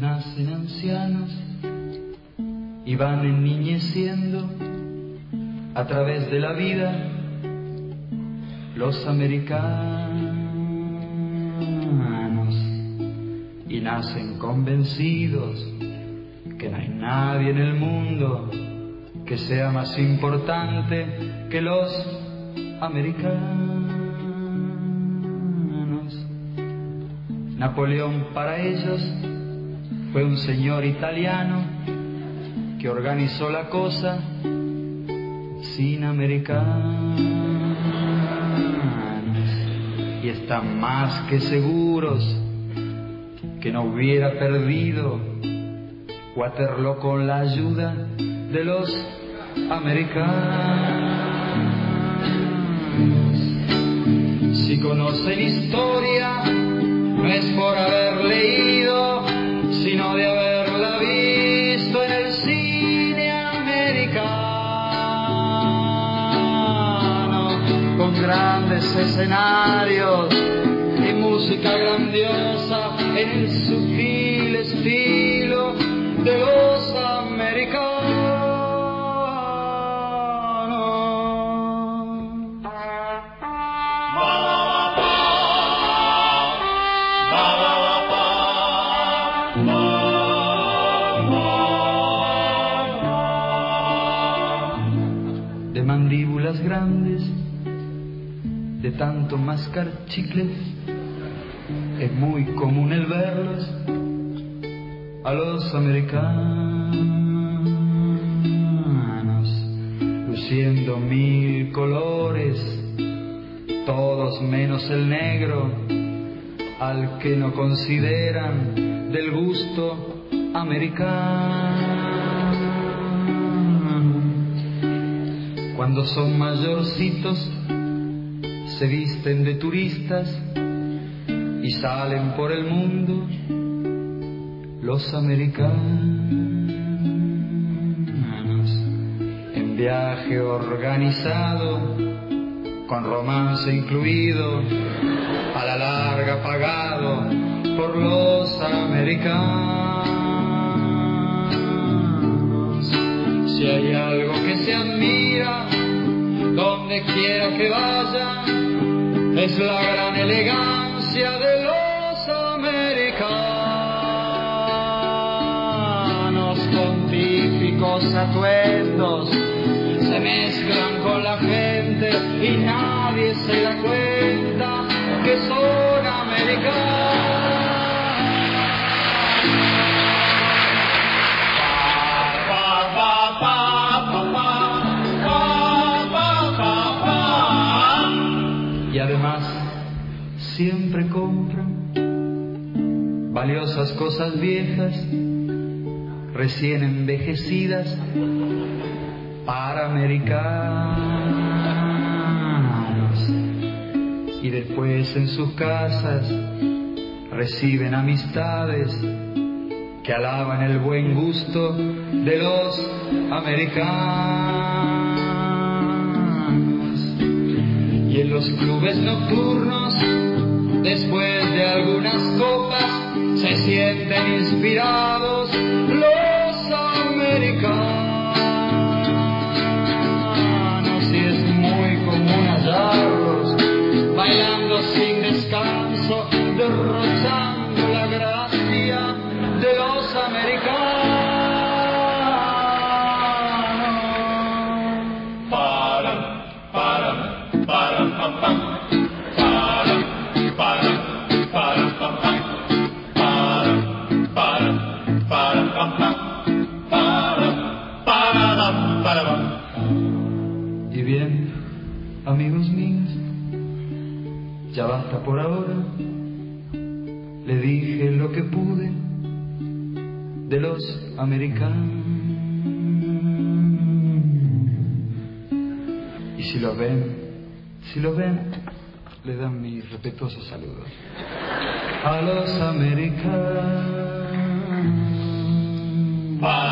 nacen ancianos y van enniñeciendo a través de la vida los americanos, y nacen convencidos que no hay nadie en el mundo que sea más importante que los americanos. Napoleón para ellos fue un señor italiano que organizó la cosa sin americanos, y están más que seguros que no hubiera perdido Waterloo con la ayuda de los americanos. Si conocen historia, no es por haber leído, sino de haberla visto en el cine americano, con grandes escenarios y música grandiosa en el sutil estilo de los americanos. De mandíbulas grandes, de tanto mascar chicles, es muy común el verlos a los americanos, luciendo 1000 colores, todos menos el negro, al que no consideran del gusto americano. Cuando son mayorcitos, se visten de turistas y salen por el mundo los americanos, en viaje organizado, con romance incluido, a la larga pagado por los americanos. Si hay algo que se admira donde quiera que vaya, es la gran elegancia de los americanos, con típicos atuendos, se mezclan con la gente y nadie se da cuenta que son americanos. Y además siempre compran valiosas cosas viejas, recién envejecidas, para americanos, y después en sus casas reciben amistades que alaban el buen gusto de los americanos. Y en los clubes nocturnos, después de algunas copas, se sienten inspirados los americanos, y es muy común hallarlos bailando sin descanso, derrochando la gracia de los americanos. Y bien, amigos míos, ya basta por ahora. Le dije lo que pude de los americanos, y si lo ven, le dan mis respetuosos saludos a los americanos.